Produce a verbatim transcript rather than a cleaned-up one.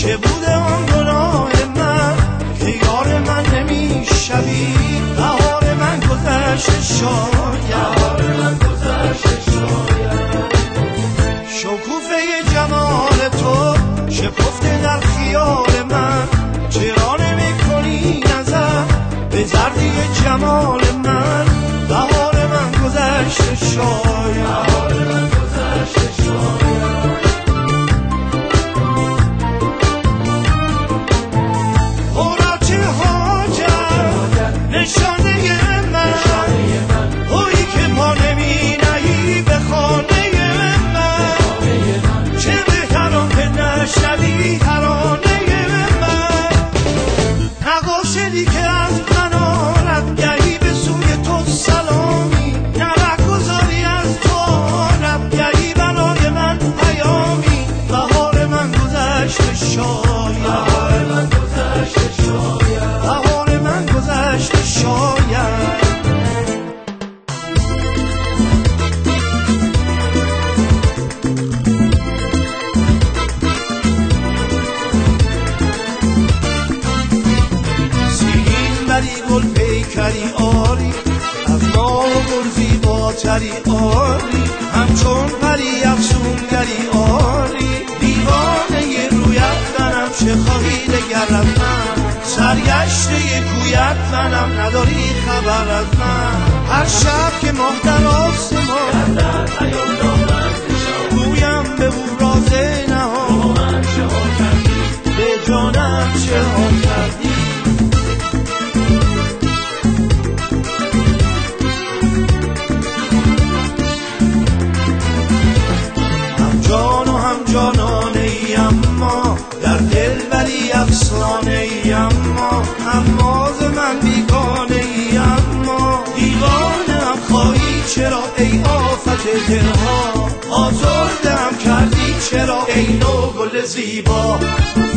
چه بوده آن گناه من که یار من نمیشوی؟ بهار من گذشته شاید، شکوفه جمال تو شکفته در خیال من، چرا نمی‌کنی نظر به زردی جمال من؟ بهار من گذشته شاید، اوراق حاجت نشانه من، تویی که پا نمی نهی به خانه من، چه بهتر آنکه نشنوی ترانه من. نقاشی که از من آرد گهی به سوی تو سلامی، نمک گذاری از تو آرد گهی برای من پیامی. بهار من گذشته شاید، بهار من گذشته شاید. گل پیکری آری از ماه و گل زیباتری آری، همچون پری افسونگری آری. دیوانه رویت منم، چه خواهی دگر از من؟ سرگشته کویت منم، نداری خبر از من. هر شب که ماه در آسمان گویم به او راز نهان، به جانم چه ها کردی؟ جانانه ای اما در دل ولی افسانه ای، اما هماز من بیگانه ای، اما دیوانم خواهی چرا ای آفت دلها؟ آزردم کردی چرا ای نو گل زیبا؟